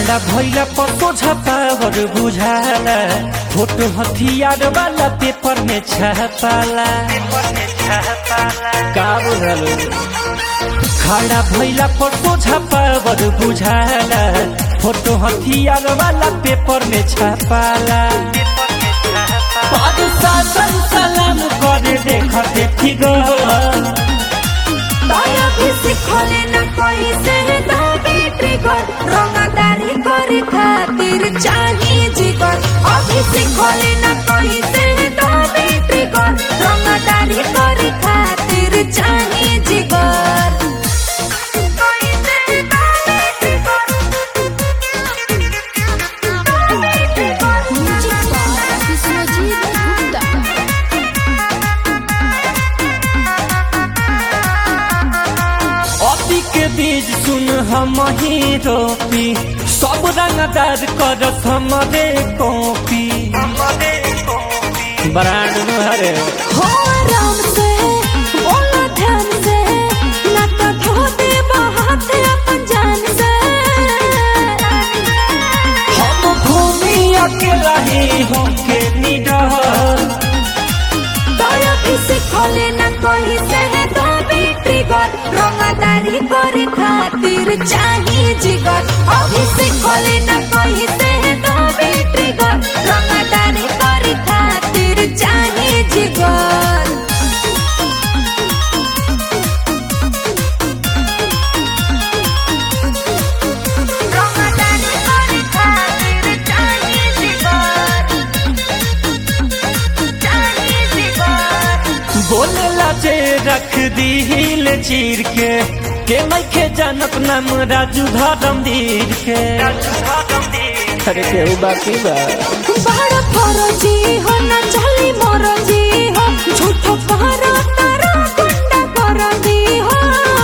खड़ा भइला पर सोझा पावर बुझाला, फोटो हथियार वाला पेपर में छापाला। का बुझलो खड़ा भइला पर सोझा पावर बुझाला, फोटो हथियार वाला पेपर में छापाला। शासन सलाम करे देखते फिगर, दया भी सिखले न कोई से दाबी ट्रिगर, रंगदारी करे खातिर चाहिए जिगर। अभी सिखले न कोई से दाबी ट्रिगर, रंगदारी करे खातिर चाहिए जिगर। के बीज सुन हम ही रोपी, सब रंगदार कर हमरे कॉपी। ब्रांड हरे हो आराम से बोला ध्यान से, ना तो धोते बहाते अपन जान से। हम घूमी अकेला ही होके निडर, दया भी सिखले न कोई से दाबी ट्रिगर, रंगदारी करे खातिर चाहिए जिगर। अभी सिखले न कोई से दाबी ट्रिगर, रंगदारी करे खातिर चाहिए जिगर। रंगदारी करे खातिर चाहिए जिगर, चाहिए जिगर। बोले लाजे रख दी हिल चीर के नइखे जानत नाम राजू धर्मवीर के। अरे केहू बाकी बा बड़ा फौजी हो न चली मोरजी हो, झूठो पहरा तारा गुंडा करदी हो।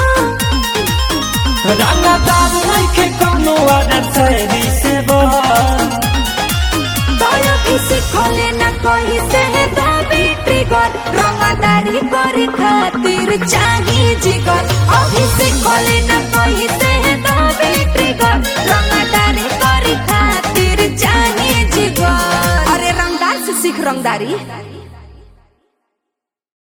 रंगदार नइखे कौनो आदत शहरी से बह, दया भी सिखले न कोई से दाबी ट्रिगर, रंगदारी करे खातिर चाहिए जिगर। अभी सिखले न कोई से दाबी ट्रिगर, रंगदारी करे खातिर चाहिए जिगर। अरे रंगदार से सीख रंगदारी।